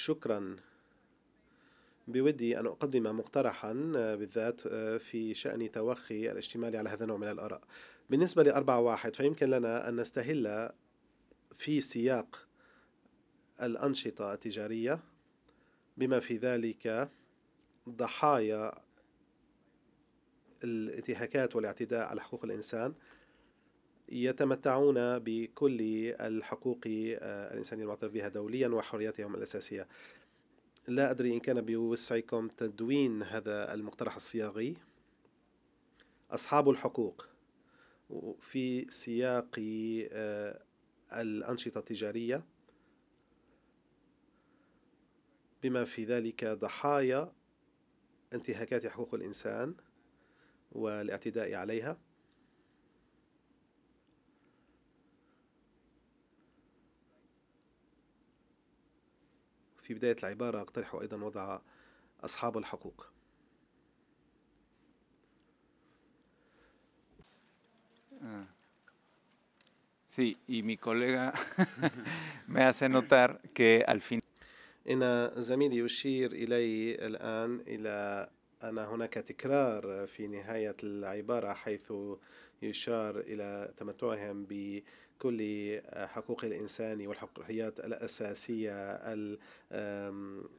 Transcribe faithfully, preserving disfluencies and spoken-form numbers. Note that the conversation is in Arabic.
شكرا. بودي أن أقدم مقترحا بالذات في شأن توخي الاشتمال على هذا النوع من الآراء. بالنسبة لأربعة واحد فيمكن لنا أن نستهل في سياق الأنشطة التجارية بما في ذلك ضحايا الانتهاكات والاعتداء على حقوق الإنسان يتمتعون بكل الحقوق الإنسانية المعترف بها دوليا وحرياتهم الأساسية. لا أدري إن كان بوسعكم تدوين هذا المقترح الصياغي. أصحاب الحقوق في سياق الأنشطة التجارية بما في ذلك ضحايا انتهاكات حقوق الإنسان والاعتداء عليها. في بداية العبارة أقترح أيضا وضع أصحاب الحقوق. Sí, y mi colega me hace notar que al fin. إن زميلي يشير إلي الآن إلى أن هناك تكرار في نهاية العبارة، حيث يشار إلى تمتعهم بكل حقوق الإنسان والحريات الأساسية